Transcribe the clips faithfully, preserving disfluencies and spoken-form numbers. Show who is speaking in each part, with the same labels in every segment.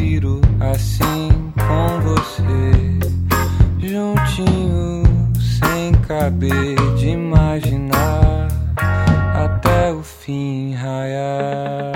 Speaker 1: prefiro assim com você, juntinho, sem caber de imaginar até o fim raiar.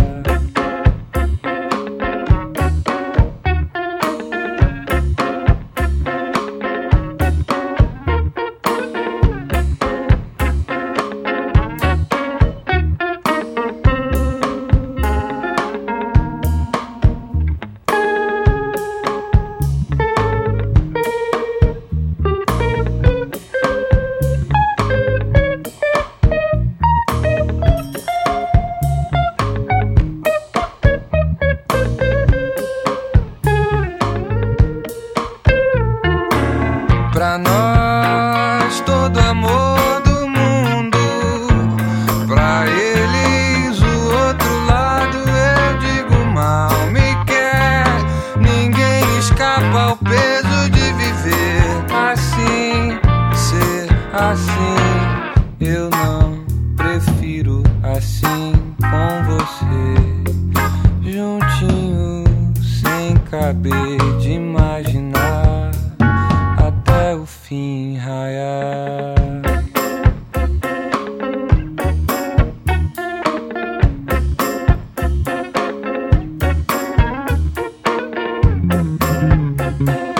Speaker 1: Pra nós, todo amor do mundo. Pra eles, o outro lado, eu digo mal me quer. Ninguém escapa ao peso de viver assim, ser assim. Eu não prefiro assim com você, juntinho, sem caber de imaginar até o fim raiar. Thank you.